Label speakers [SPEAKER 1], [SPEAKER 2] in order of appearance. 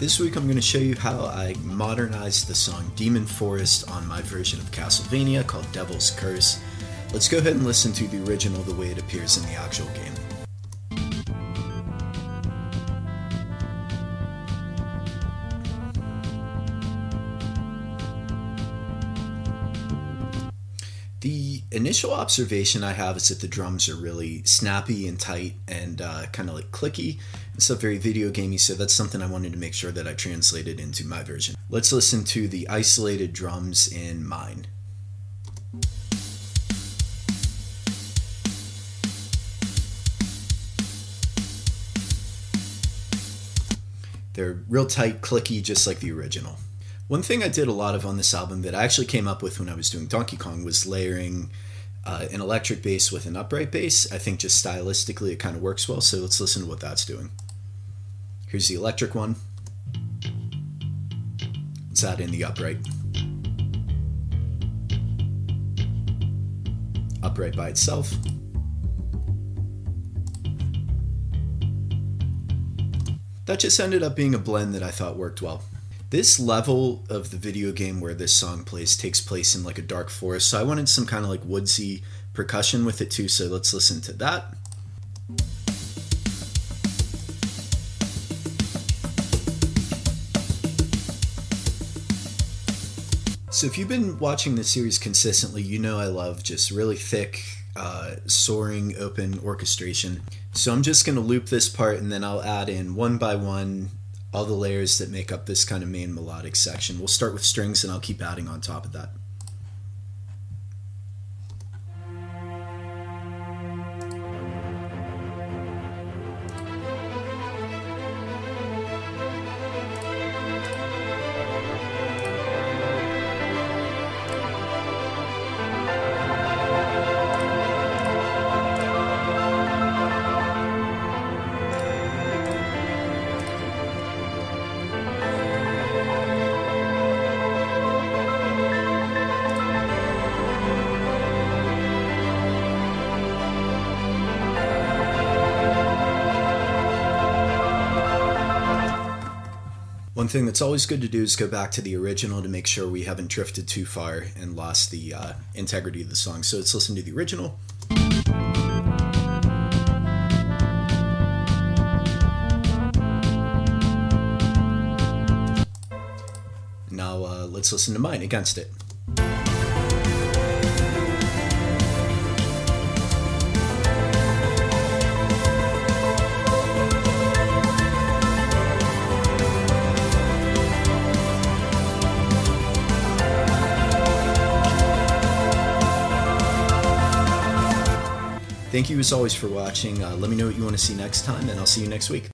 [SPEAKER 1] This week I'm going to show you how I modernized the song Demon Forest on my version of Castlevania called Devil's Curse. Let's go ahead and listen to the original the way it appears in the actual game. The initial observation I have is that the drums are really snappy and tight and kind of like clicky and stuff, very video gamey, so that's something I wanted to make sure that I translated into my version. Let's listen to the isolated drums in mine. They're real tight, clicky, just like the original. One thing I did a lot of on this album that I actually came up with when I was doing Donkey Kong was layering an electric bass with an upright bass. I think just stylistically it kind of works well, so let's listen to what that's doing. Here's the electric one. Let's add in the upright. Upright by itself. That just ended up being a blend that I thought worked well. This level of the video game where this song plays takes place in like a dark forest, so I wanted some kind of like woodsy percussion with it too, so let's listen to that. So if you've been watching this series consistently, you know I love just really thick, soaring, open orchestration. So I'm just going to loop this part and then I'll add in one by one all the layers that make up this kind of main melodic section. We'll start with strings and I'll keep adding on top of that. One thing that's always good to do is go back to the original to make sure we haven't drifted too far and lost the integrity of the song. So let's listen to the original. Now let's listen to mine against it. Thank you as always for watching. Let me know what you want to see next time, and I'll see you next week.